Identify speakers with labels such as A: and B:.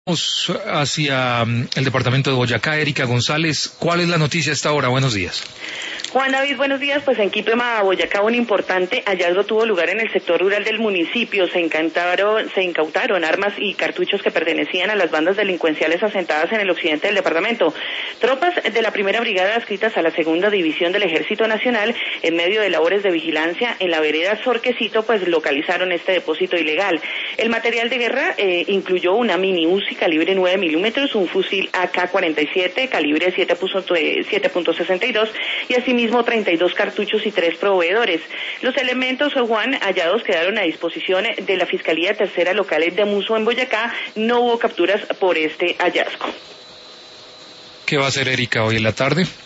A: Vamos hacia el departamento de Boyacá. Erika González, ¿cuál es la noticia a esta hora? Buenos días.
B: Juan David, buenos días. Pues en Quipema, Boyacá, un importante hallazgo tuvo lugar en el sector rural del municipio. Se incautaron armas y cartuchos que pertenecían a las bandas delincuenciales asentadas en el occidente del departamento. Tropas de la primera brigada adscritas a la segunda división del Ejército Nacional, en medio de labores de vigilancia en la vereda Sorquecito, pues localizaron este depósito ilegal. El material de guerra incluyó una mini Uzi calibre 9 milímetros, un fusil AK-47 calibre 7.62 y asimismo 32 cartuchos y 3 proveedores. Los elementos, Juan, hallados quedaron a disposición de la Fiscalía Tercera Local de Muso en Boyacá. No hubo capturas por este hallazgo.
A: ¿Qué va a hacer Erika hoy en la tarde?